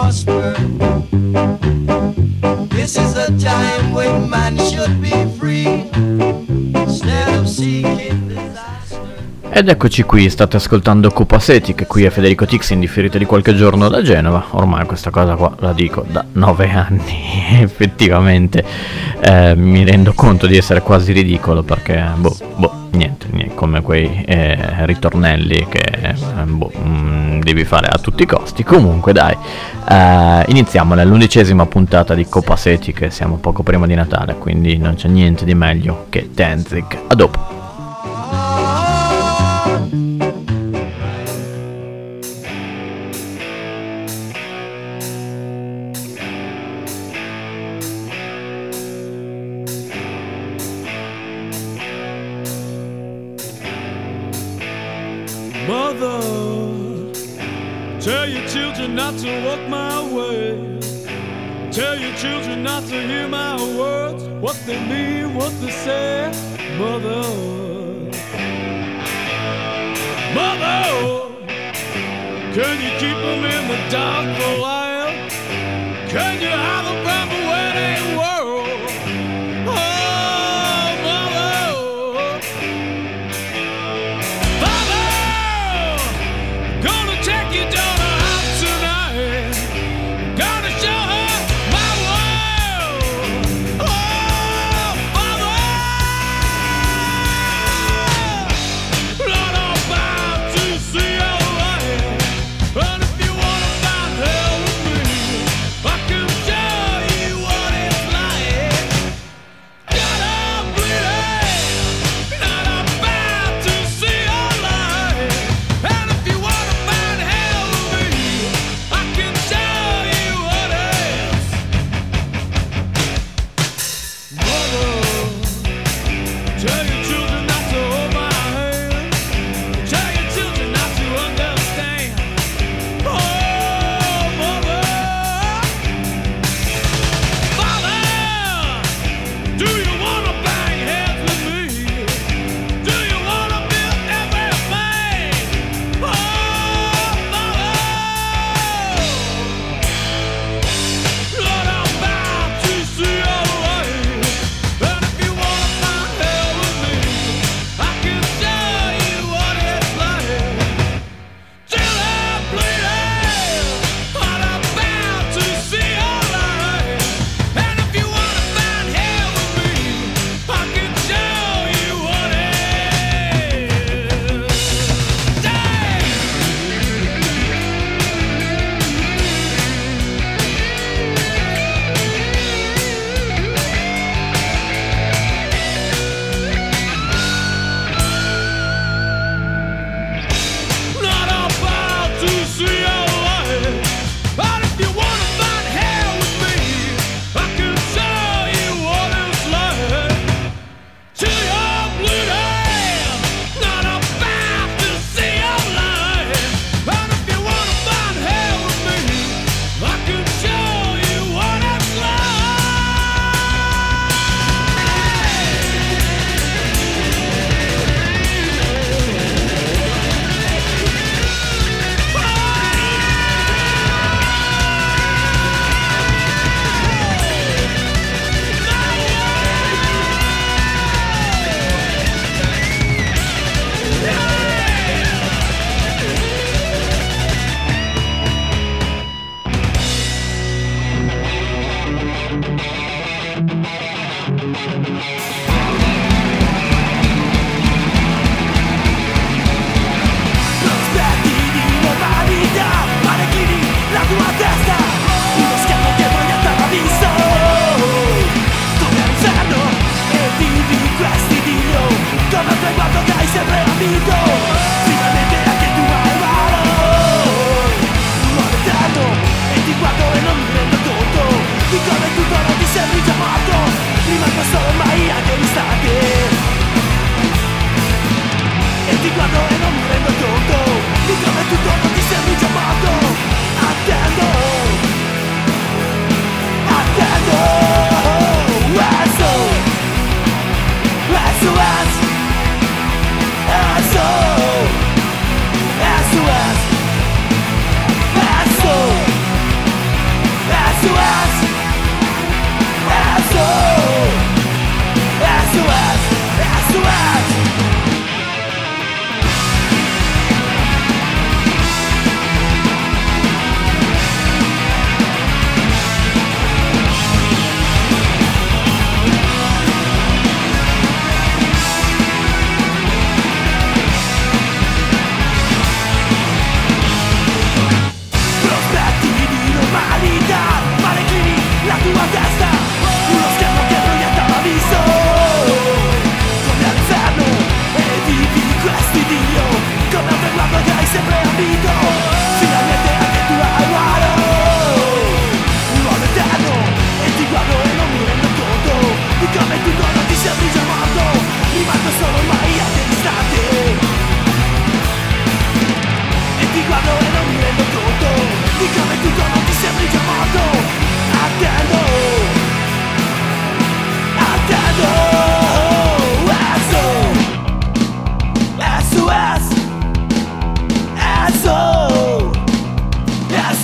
prosper. This is a time when man should be free instead of seeking disaster. Ed eccoci qui, state ascoltando Copacetic, qui è Federico Tix in differita di qualche giorno da Genova. Ormai questa cosa qua la dico da 9 anni, effettivamente mi rendo conto di essere quasi ridicolo perché niente, come quei ritornelli che devi fare a tutti i costi. Comunque dai, iniziamo nell'11ª puntata di Copacetic, siamo poco prima di Natale, quindi non c'è niente di meglio che Danzig. A dopo. Mother, tell your children not to walk my way. Tell your children not to hear my words, what they mean, what they say. Mother, Mother, can you keep them in the dark for a while? Can you hide them from the wedding world? Oh, Mother, Father, gonna take your daughter out tonight. Gonna show her my world. Oh, Father, Lord, I'm bound to see your light. And if you wanna find hell with me, I can show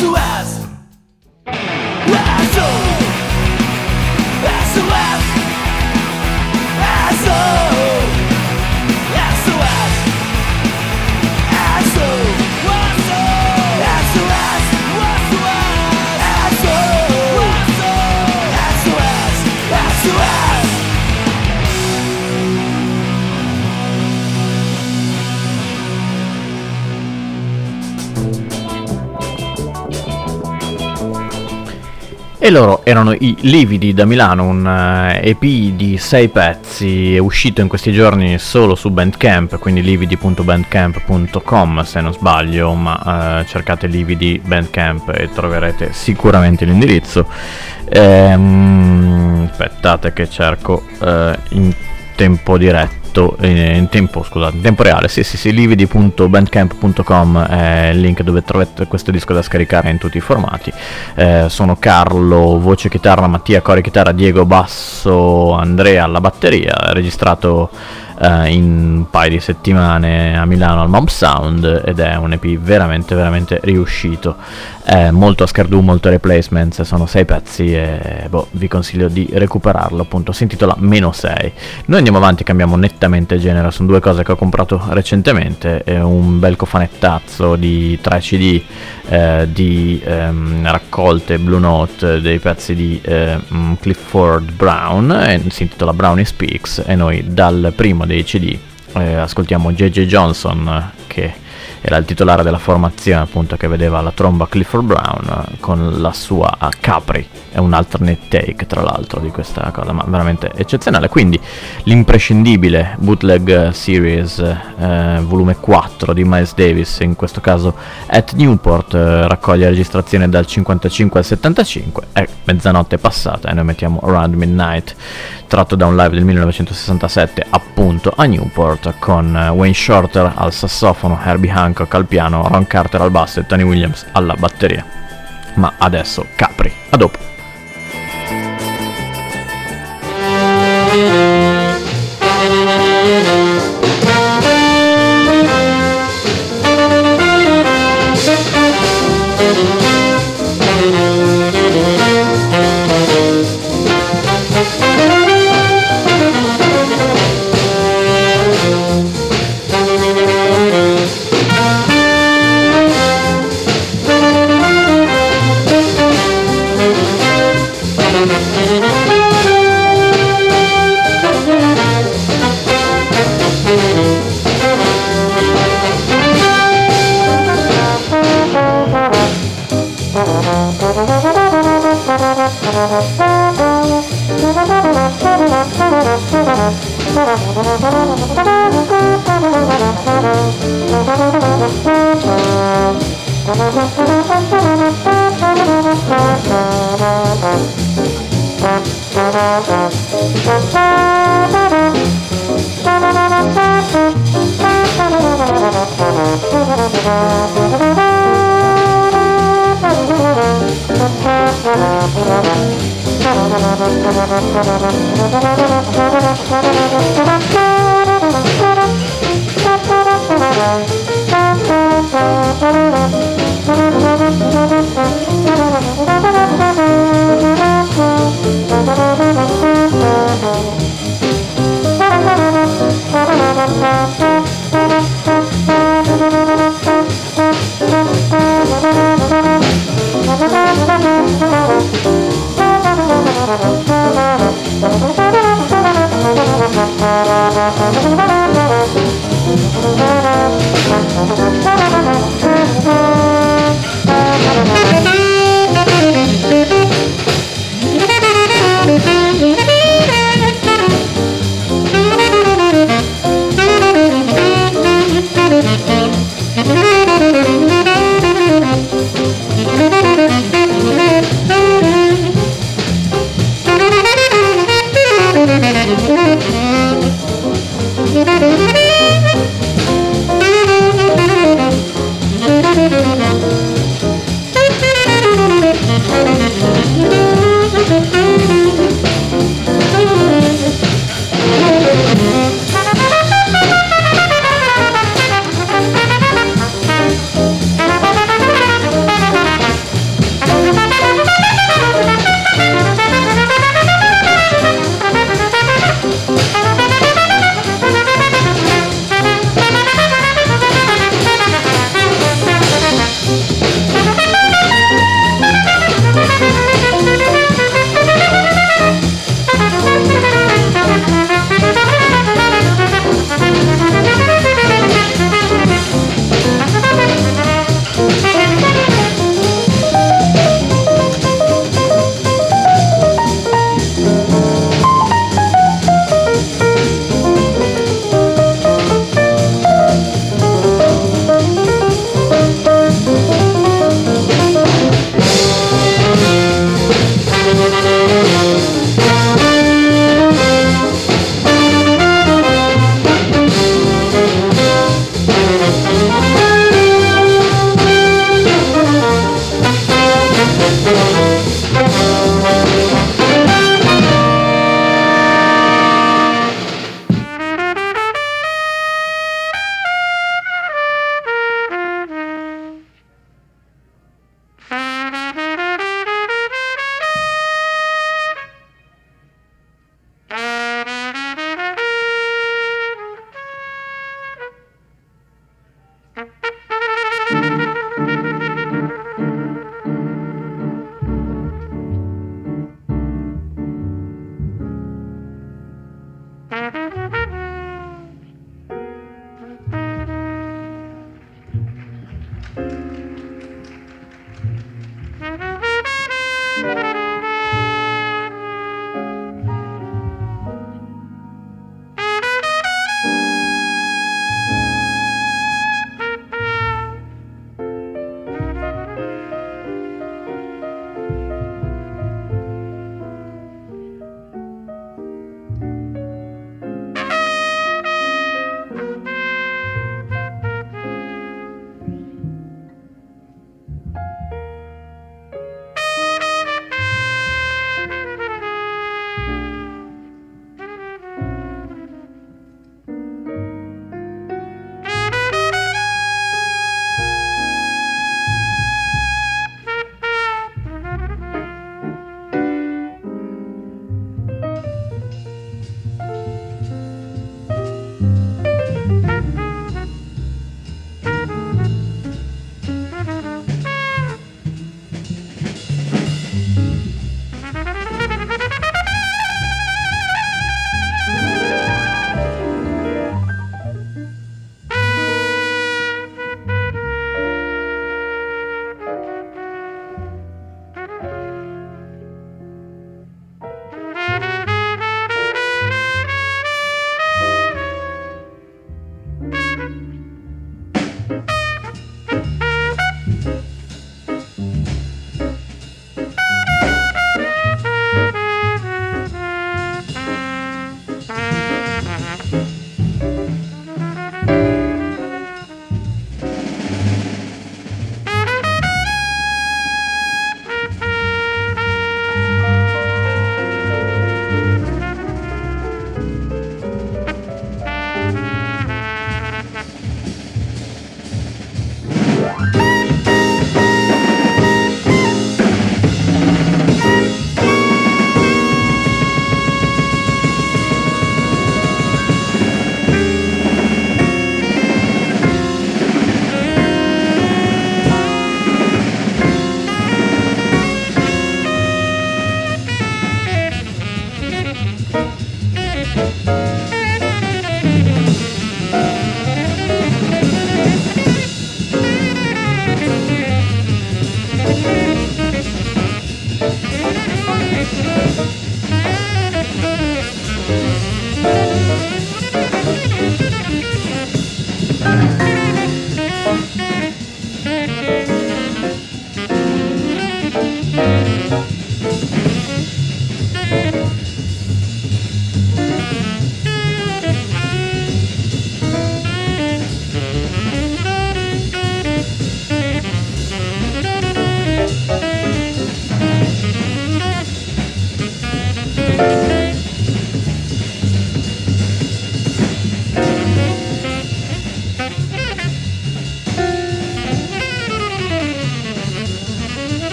SOS, E loro erano i Lividi da Milano, un EP di 6 pezzi, è uscito in questi giorni solo su Bandcamp, quindi lividi.bandcamp.com se non sbaglio, ma cercate Lividi Bandcamp e troverete sicuramente l'indirizzo. Aspettate che cerco in tempo diretto. In tempo reale, sì, lividi.bandcamp.com è il link dove trovate questo disco da scaricare in tutti i formati. Sono Carlo, voce chitarra, Mattia, core chitarra, Diego, basso, Andrea alla batteria, registrato in un paio di settimane a Milano al Mob Sound, ed è un EP veramente veramente riuscito, molto a Scardu, molto replacements, sono 6 pezzi e vi consiglio di recuperarlo, appunto si intitola -6. Noi andiamo avanti, cambiamo nettamente genere, sono 2 cose che ho comprato recentemente, un bel cofanettazzo di 3 CD di raccolte Blue Note dei pezzi di Clifford Brown, si intitola Brownie Speaks, e noi dal primo dei CD ascoltiamo J.J. Johnson, che era il titolare della formazione appunto che vedeva la tromba Clifford Brown, con la sua Capri, è un alternate take tra l'altro di questa cosa, ma veramente eccezionale. Quindi l'imprescindibile Bootleg Series volume 4 di Miles Davis, in questo caso at Newport, raccoglie registrazione dal 55 al 75, è mezzanotte passata e noi mettiamo Around Midnight, tratto da un live del 1967 appunto a Newport, con Wayne Shorter al sassofono, Herbie Hancock al piano, Ron Carter al basso e Tony Williams alla batteria. Ma adesso Capri, a dopo.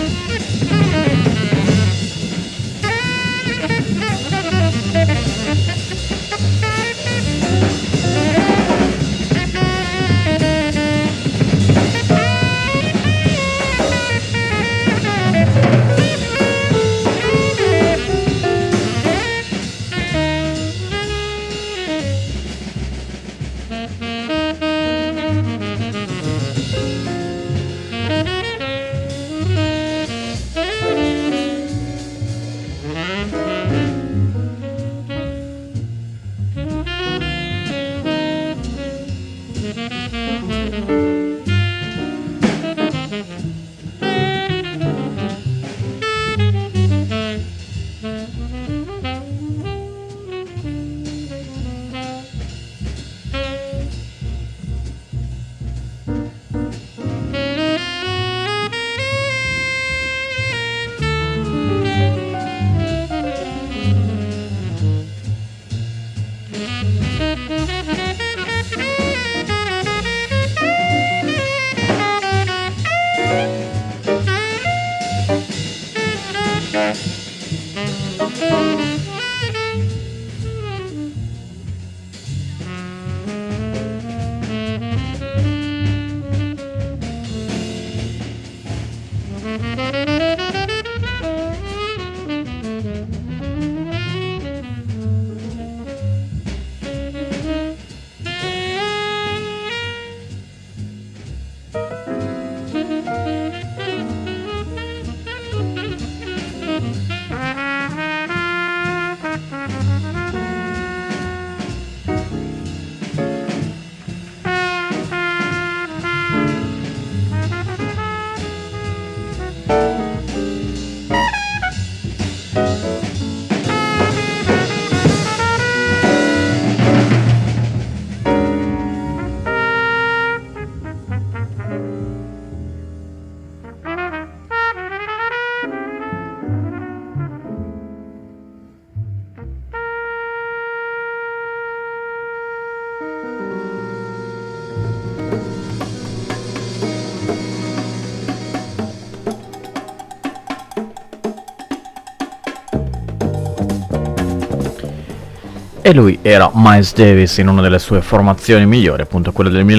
E lui era Miles Davis in una delle sue formazioni migliori, appunto quella del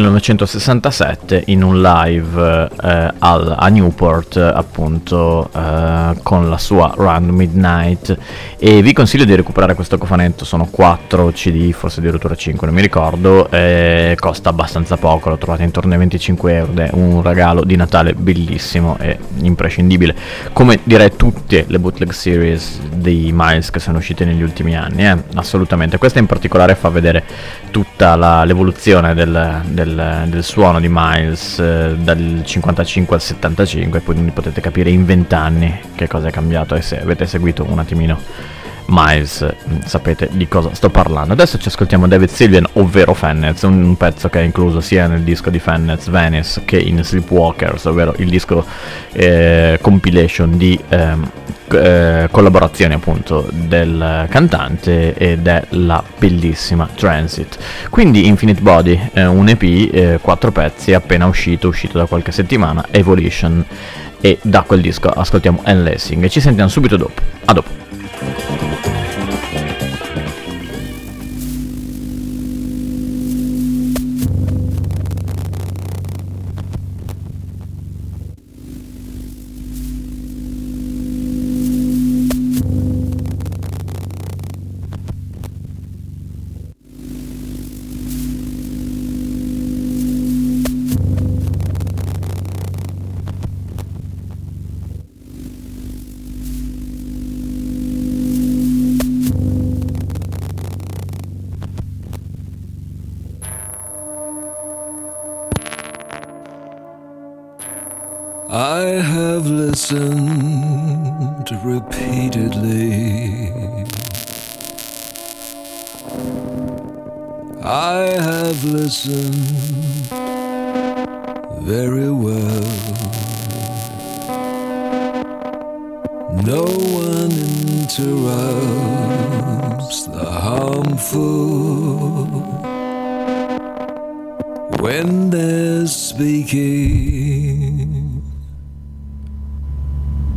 1967, in un live a Newport, appunto con la sua Round Midnight. E vi consiglio di recuperare questo cofanetto, sono 4 CD, forse addirittura 5, non mi ricordo, costa abbastanza poco, l'ho trovato intorno ai 25 euro ed è un regalo di Natale bellissimo e imprescindibile, come direi tutte le bootleg series di Miles che sono uscite negli ultimi anni, assolutamente. Questa in particolare fa vedere tutta l'evoluzione del suono di Miles dal 55 al 75, e quindi potete capire in 20 anni che cosa è cambiato, e se avete seguito un attimino Miles sapete di cosa sto parlando. Adesso ci ascoltiamo David Sylvian, ovvero Fennez, un pezzo che è incluso sia nel disco di Fennez Venice che in Sleepwalkers, ovvero il disco compilation di collaborazione appunto del cantante, ed è la bellissima Transit. Quindi Infinite Body, un EP, 4 pezzi, appena uscito da qualche settimana, Evolution, e da quel disco ascoltiamo Enlacing e ci sentiamo subito dopo. A dopo. I have listened repeatedly. I have listened very well. No one interrupts the harmful when they're speaking.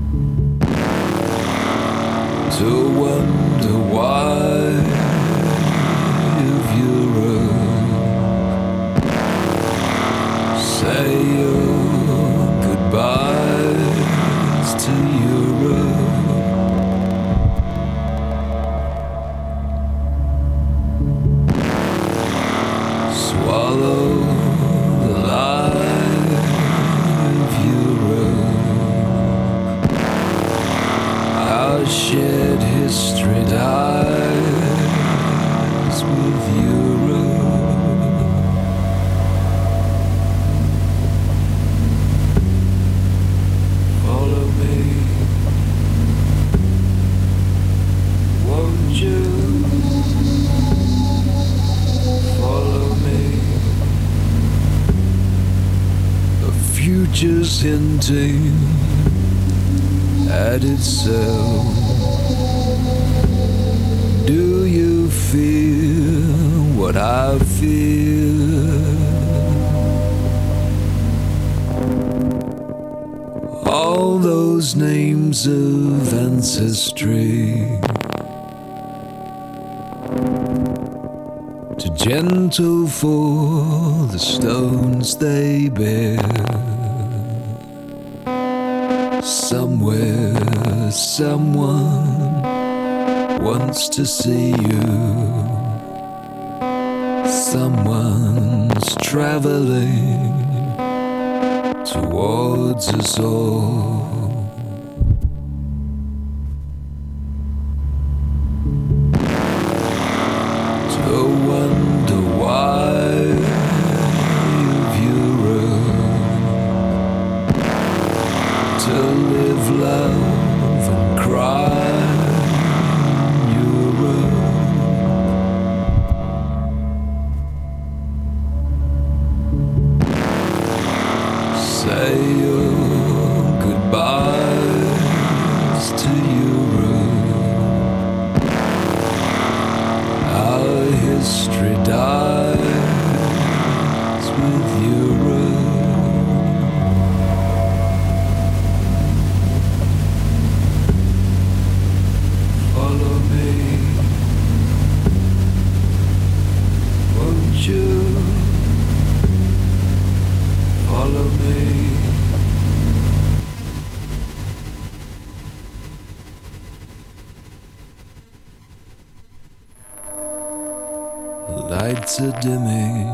to wonder why of Europe. Say your goodbyes to Europe. Swallow the lie of Europe. Our shared history dies with Europe. Follow me, won't you? Follow me. The future's hinting at itself. Do you feel what I feel? All those names of ancestry, too gentle for the stones they bear. Somewhere, someone wants to see you. Someone's traveling towards us all. To wonder why of Europe. To live, love and cry Europe. Say your goodbyes to Europe. Our history dies with Europe. Follow me, won't you? Follow me. Lights are dimming,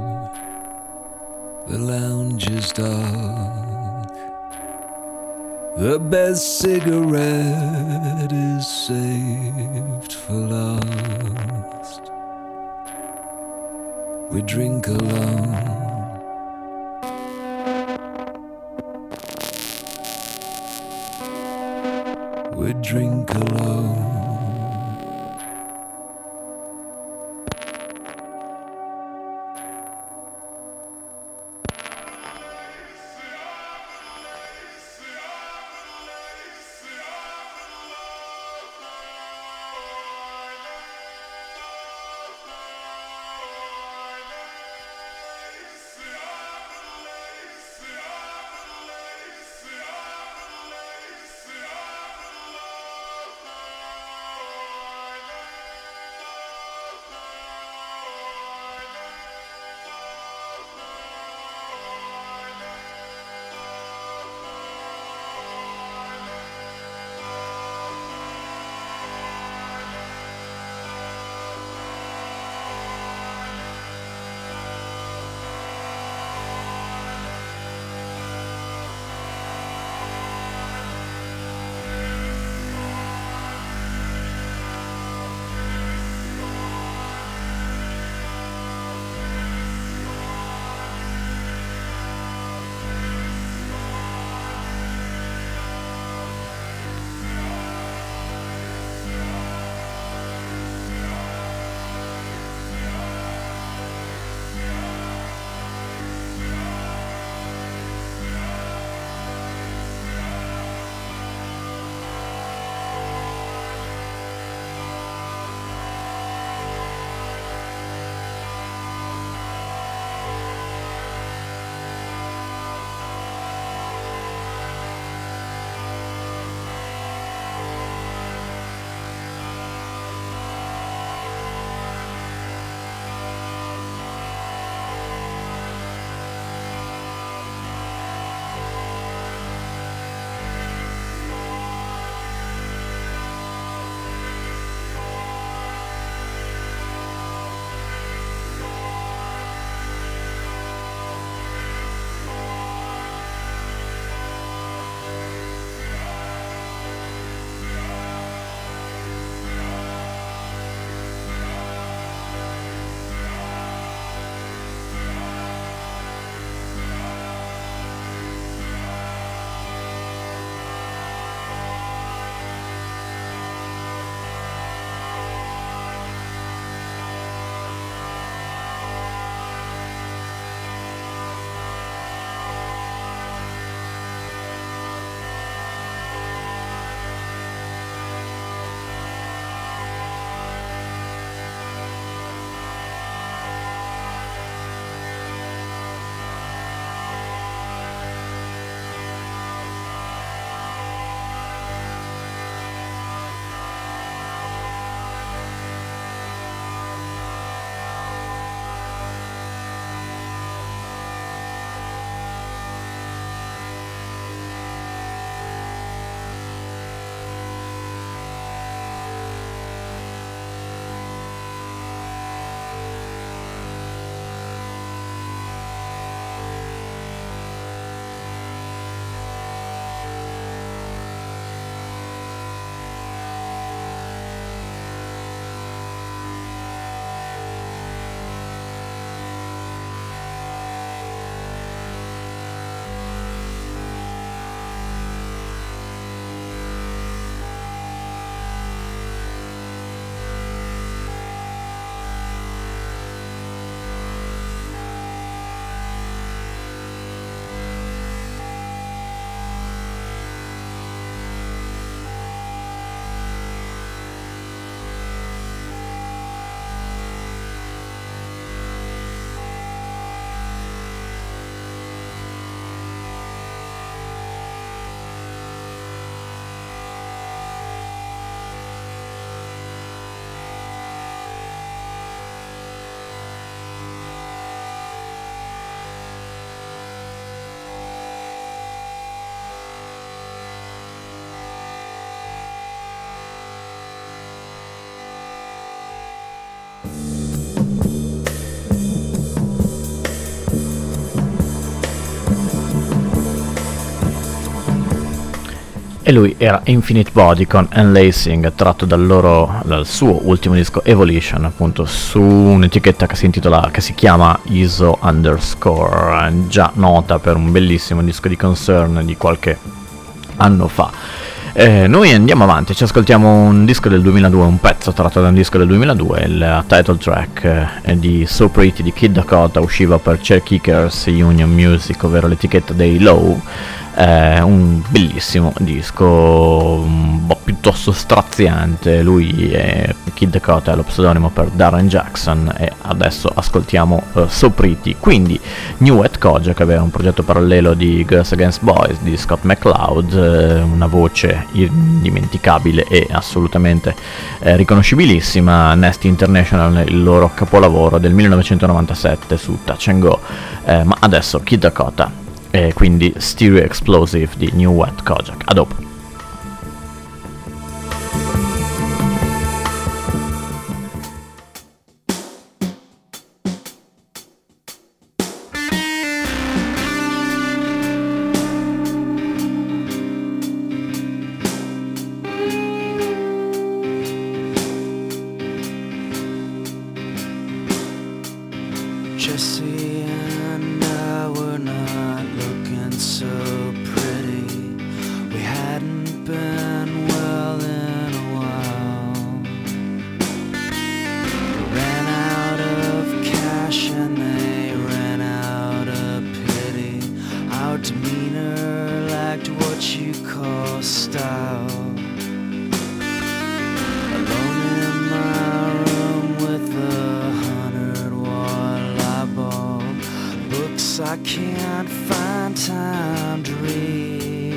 the lounge is dark. The best cigarette is saved for last. We drink alone. We drink alone. e lui era Infinite Body con Enlacing, tratto dal suo ultimo disco Evolution, appunto su un'etichetta che si chiama ISO underscore, già nota per un bellissimo disco di Concern di qualche anno fa. Noi andiamo avanti, ci ascoltiamo un disco del 2002, un pezzo tratto da un disco del 2002, il title track di So Pretty di Kid Dakota, usciva per Chairkickers Union Music, ovvero l'etichetta dei Low. Un bellissimo disco, un po' piuttosto straziante. Lui è Kid Dakota, è lo pseudonimo per Darren Jackson, e adesso ascoltiamo So Pretty. Quindi New Wet Kojak aveva un progetto parallelo di Girls Against Boys di Scott McCloud, una voce indimenticabile e assolutamente riconoscibilissima. Nasty International, il loro capolavoro del 1997 su Touch and Go, ma adesso Kid Dakota e quindi Stereo Explosive di New Wet Kojak. A dopo. Jesse and I were not looking so pretty. We hadn't been well in a while. We ran out of cash and they ran out of pity. Our demeanor lacked what you call style. Alone in my room with a 100-watt light bulb, books I can't find time to read.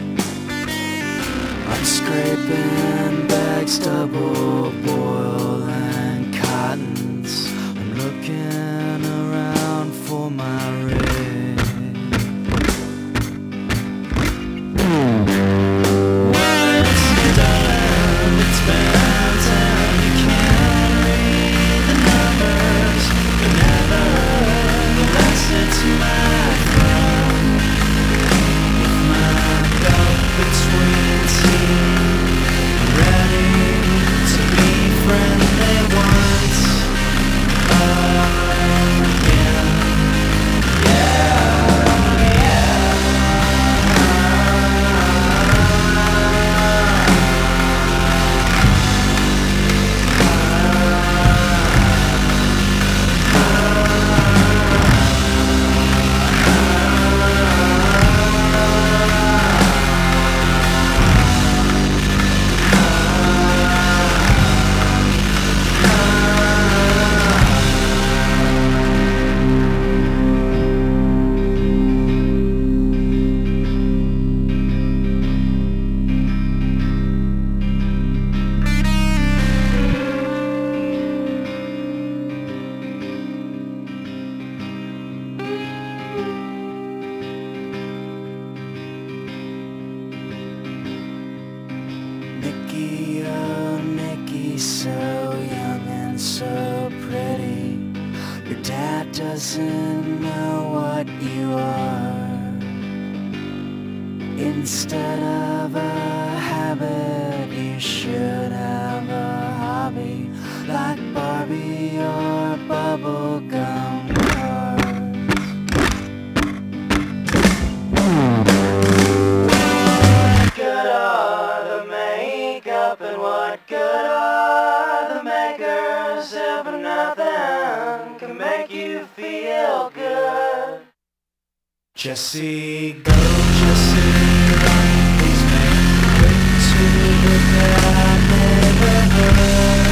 I'm scraping bags, double boiling cottons. I'm looking around for my rig. Doesn't know what you are. Instead of a habit, you should have a hobby, like Barbie or bubblegum cars. What good are the makeup and what good are the makers if nothing can make you feel good? Jesse, go Jesse, run, please make way to the bad neighborhoods.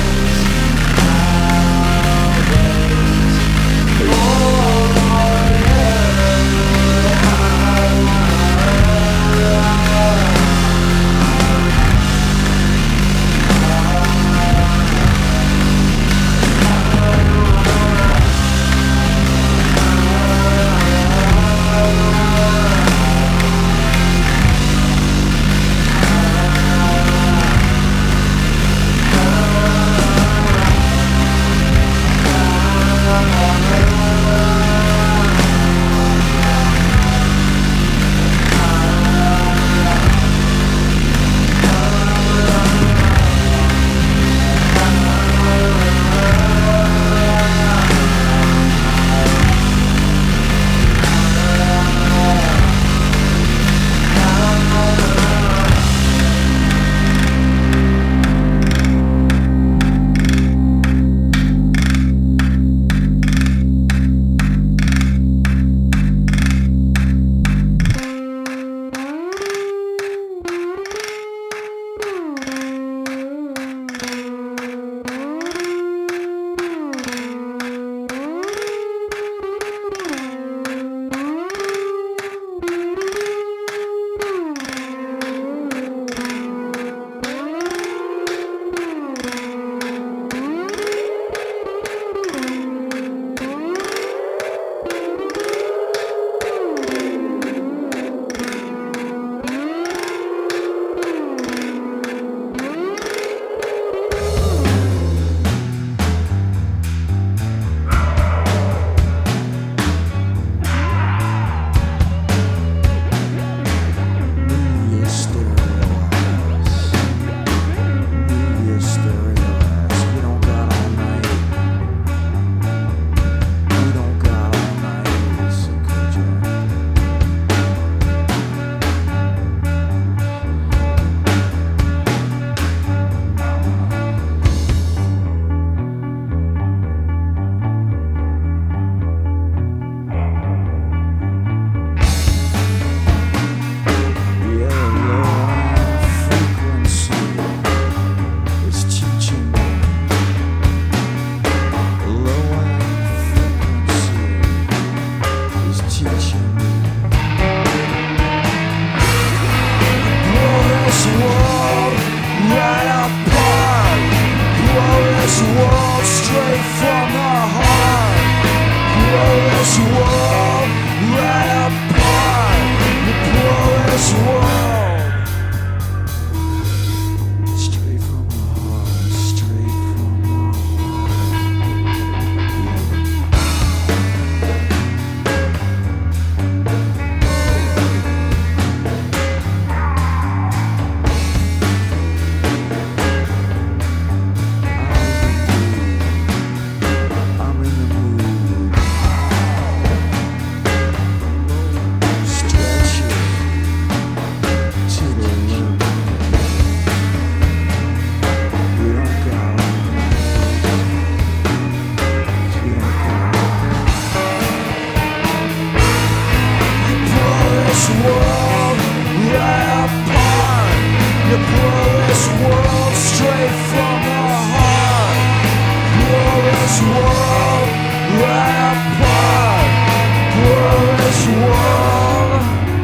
You pull this world straight from our heart. Pull this world right apart. Pull this world.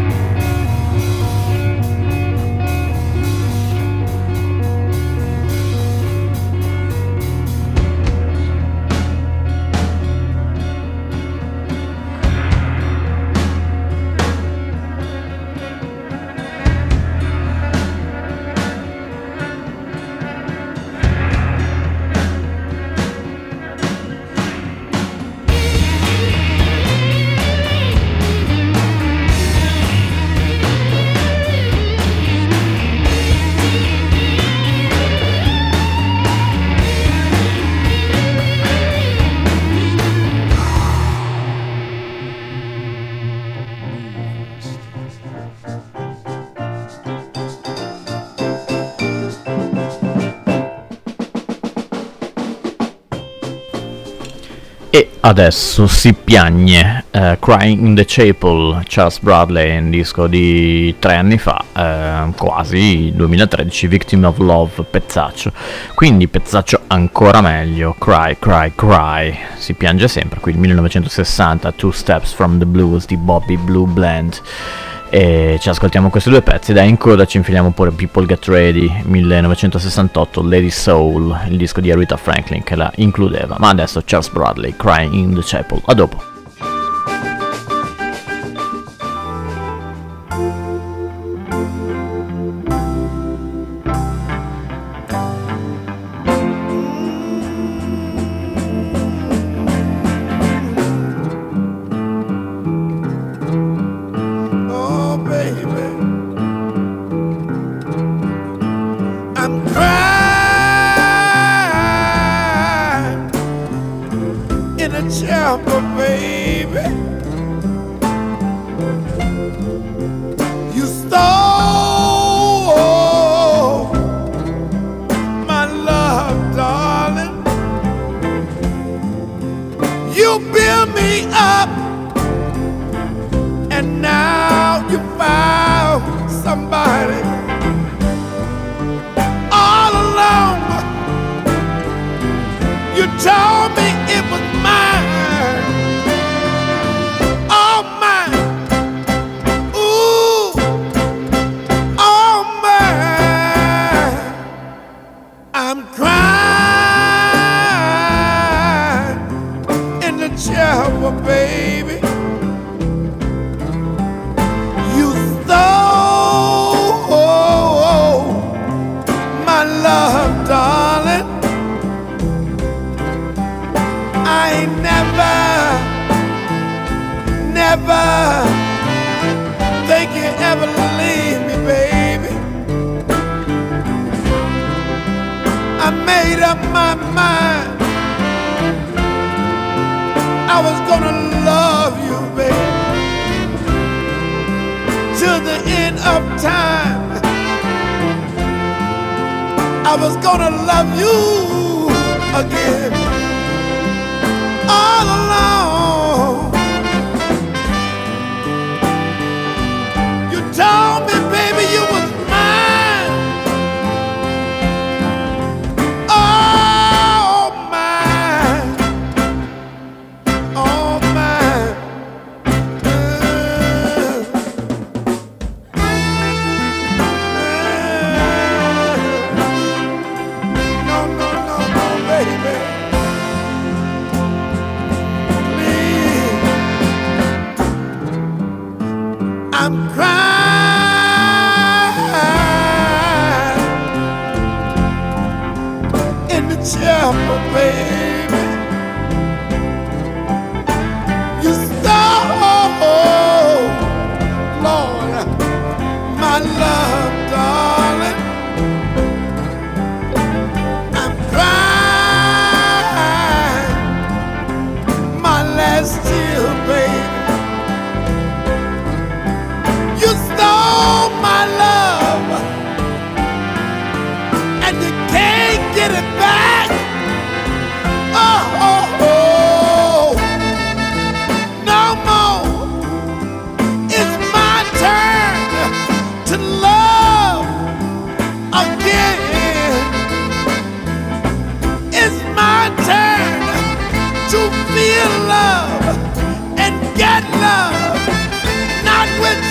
E adesso si piagne Crying in the Chapel, Charles Bradley, un disco di 3 anni fa, quasi 2013, Victim of Love, pezzaccio. Quindi pezzaccio ancora meglio, Cry, Cry, Cry, si piange sempre. Qui il 1960, Two Steps from the Blues di Bobby Blue Bland. E ci ascoltiamo questi due pezzi, da in coda ci infiliamo pure People Get Ready, 1968, Lady Soul, il disco di Aretha Franklin che la includeva. Ma adesso Charles Bradley, Crying in the Chapel. A dopo.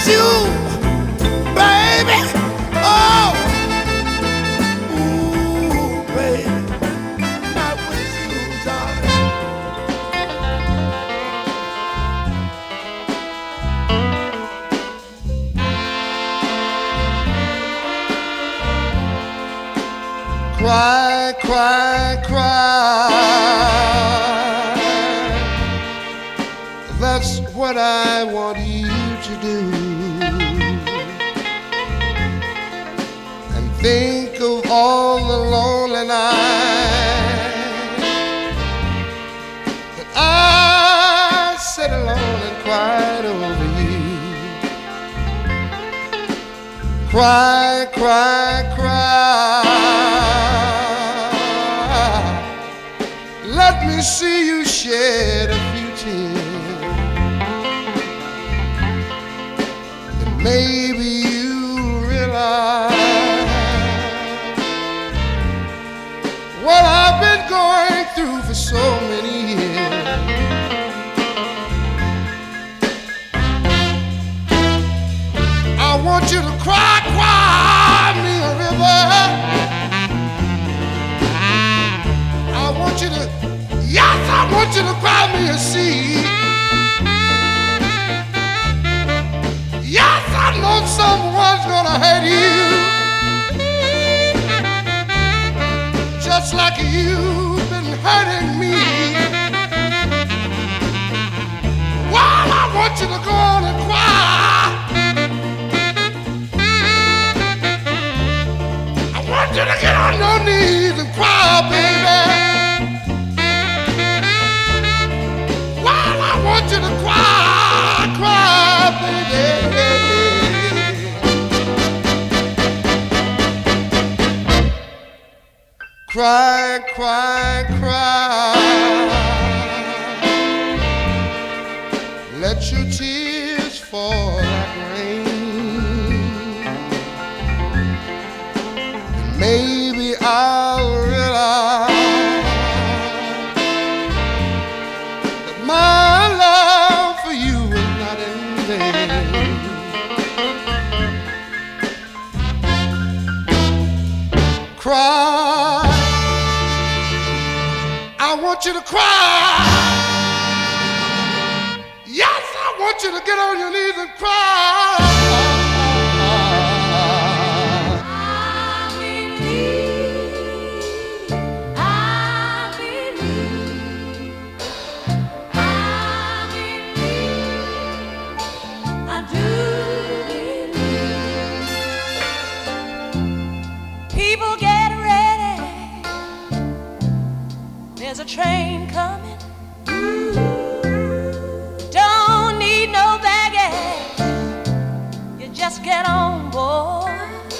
you, baby. Oh, ooh, baby, not with you, darling. Cry, cry, cry. That's what I want you to do. And think of all the lonely nights that I sat alone and cried over you. Cry, cry, cry. Let me see you shed a few tears. And maybe you realize what I've been going through for so many years. I want you to cry, cry me a river. I want you to, yes, I want you to cry me a sea. Yes, I know someone's gonna hurt you, just like you've been hurting me. Well, I want you to go on and cry. I want you to get on your knees and cry, baby. I want you to cry, cry, baby. Cry, cry, cry. Let your tears fall like rain. And maybe I'll realize that my love for you is not in vain. Cry, I want you to cry. Yes, I want you to get on your knees and cry. There's a train coming. Don't need no baggage. You just get on board.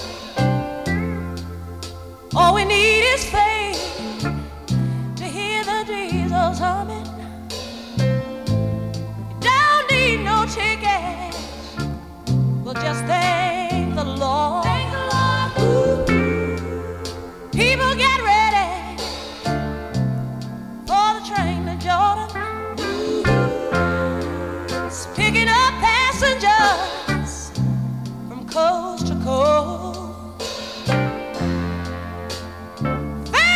All we need is faith to hear the diesels humming. Don't need no tickets. We'll just thank the Lord. Thank the Lord. Ooh. People get ready for the train to Jordan. It's picking up passengers from coast to coast.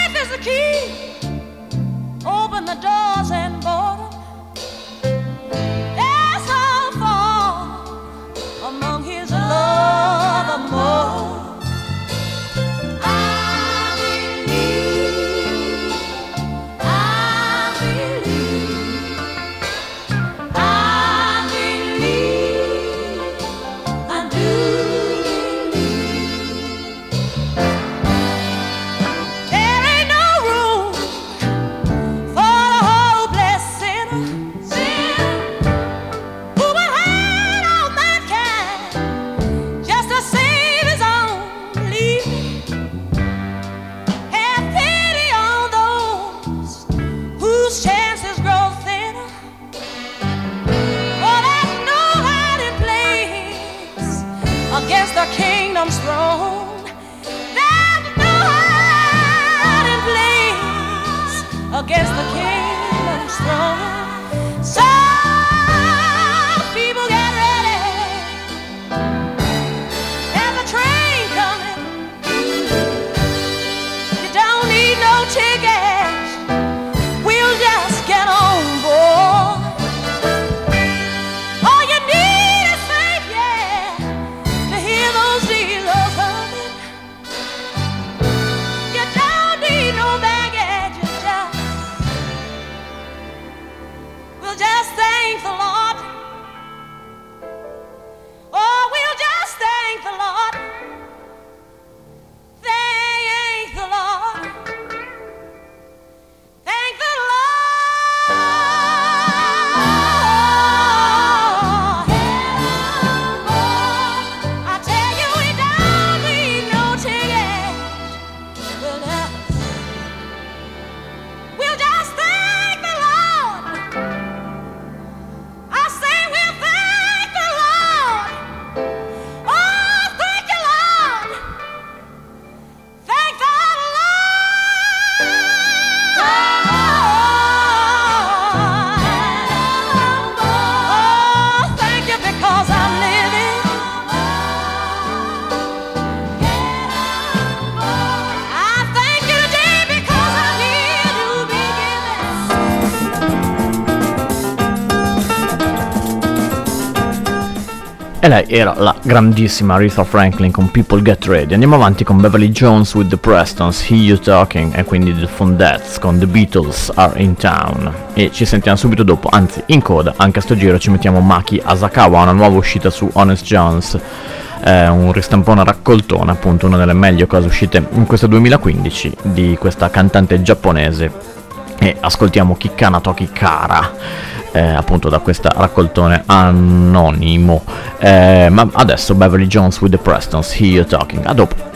E lei era la grandissima Aretha Franklin con People Get Ready. Andiamo avanti con Beverly Jones with the Prestons, Hear You Talking, e quindi The Fondettes con The Beatles Are in Town. E ci sentiamo subito dopo, anzi in coda, anche a sto giro ci mettiamo Maki Asakawa, una nuova uscita su Honest Jones, un ristampone raccoltone, appunto una delle meglio cose uscite in questo 2015 di questa cantante giapponese. E ascoltiamo Kikkana Toki Kara, appunto da questa raccoltone anonimo, ma adesso Beverly Jones with the Prestons, Hear You Talking. A dopo.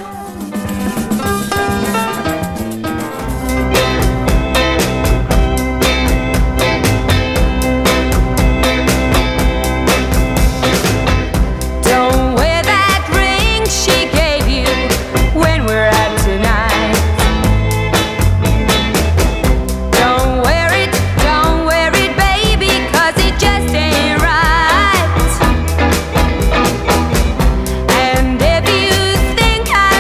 And if you think I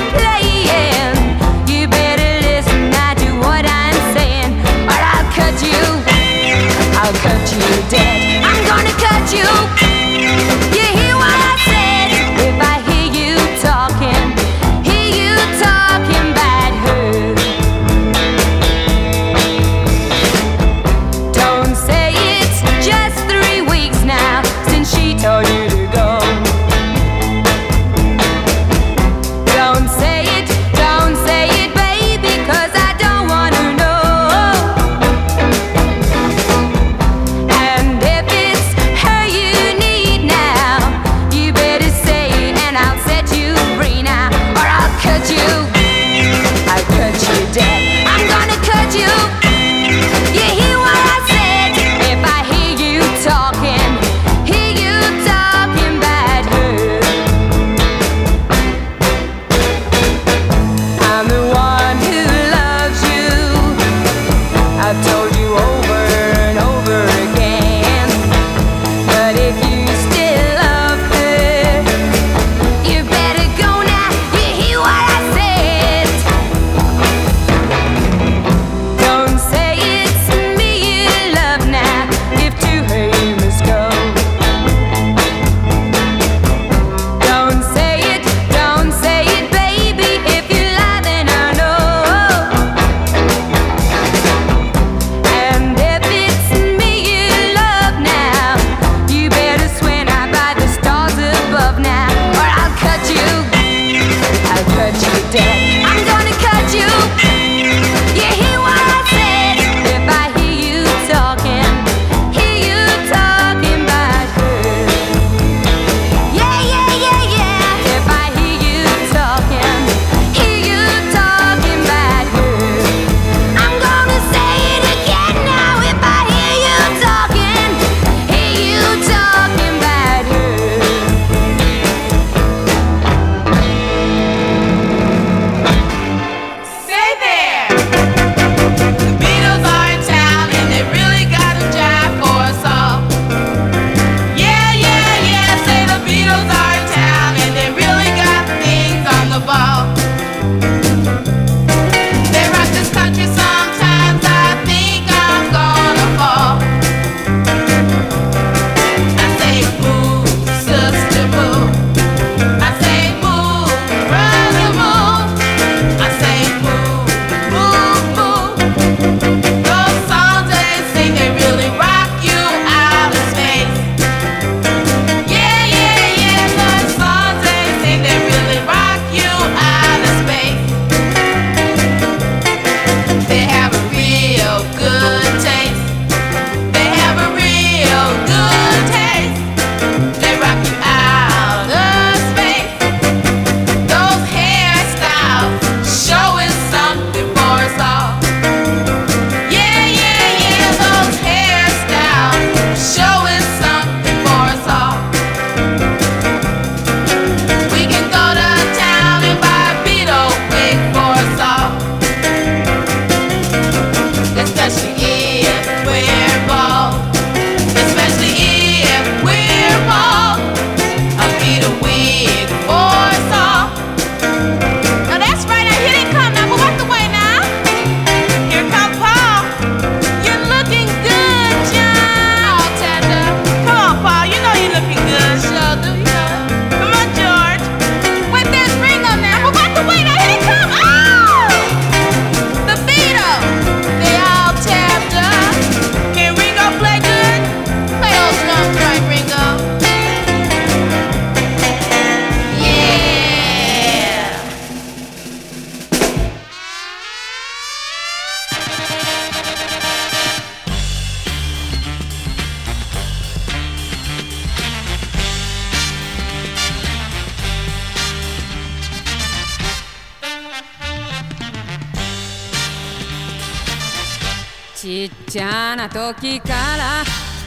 ちっちゃな時から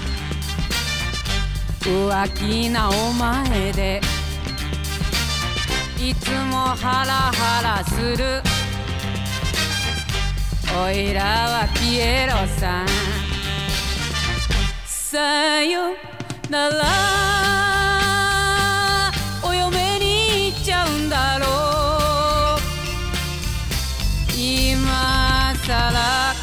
浮気なお前でいつもハラハラするおいらはピエロさんさよならお嫁に行っちゃうんだろう今さら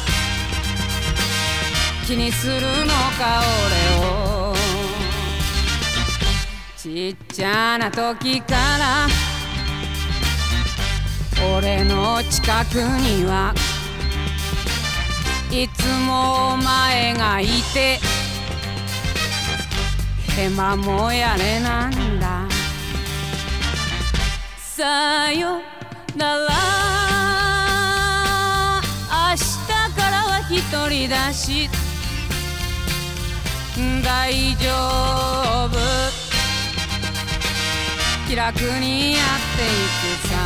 気にするのか俺をちっちゃな時から俺の近くにはいつもお前がいてヘマもやれなんださよなら明日からは一人だし大丈夫気楽にやっていくさ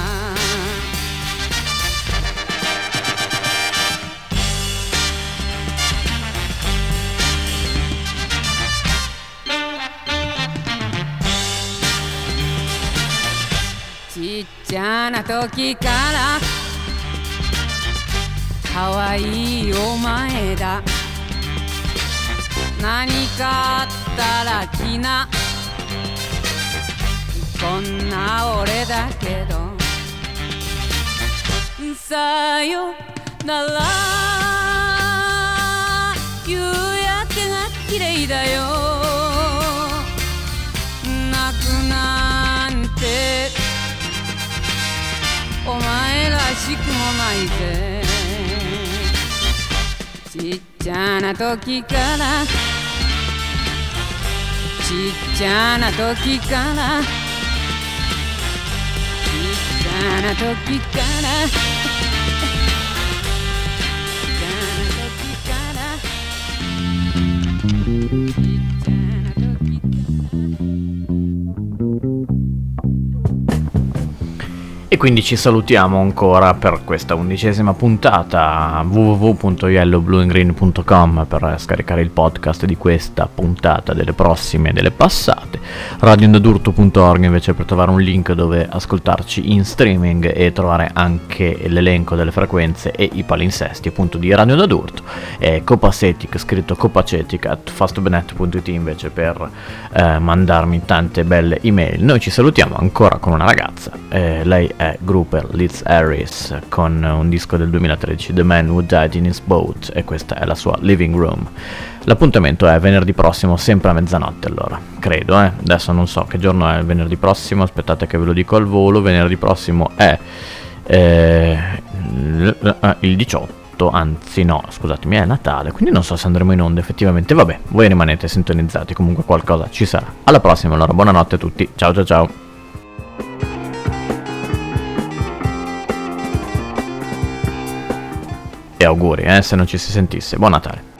ちっちゃな時から可愛いお前だ何かあったら気なこんな俺だけどさよなら夕焼けが綺麗だよ泣くなんてお前らしくもないぜちっちゃな時からちっちゃな時からちっちゃな時からちっちゃな時からちっちゃな時 E quindi ci salutiamo ancora per questa 11ª puntata. www.yellowblueandgreen.com per scaricare il podcast di questa puntata, delle prossime e delle passate. radioondadurto.org invece per trovare un link dove ascoltarci in streaming e trovare anche l'elenco delle frequenze e i palinsesti appunto di Radio Onda d'Urto. E Copacetic, scritto Copacetic @fastbenet.it invece per mandarmi tante belle email. Noi ci salutiamo ancora con una ragazza, lei è Grouper Liz Harris con un disco del 2013, The Man Who Died in His Boat, e questa è la sua Living Room. L'appuntamento è venerdì prossimo, sempre a mezzanotte allora, credo, adesso non so che giorno è venerdì prossimo, aspettate che ve lo dico al volo. Venerdì prossimo è il 18, anzi no, scusatemi, è Natale, quindi non so se andremo in onda effettivamente. Vabbè, voi rimanete sintonizzati, comunque qualcosa ci sarà. Alla prossima allora, buonanotte a tutti, ciao ciao ciao. E auguri, se non ci si sentisse. Buon Natale.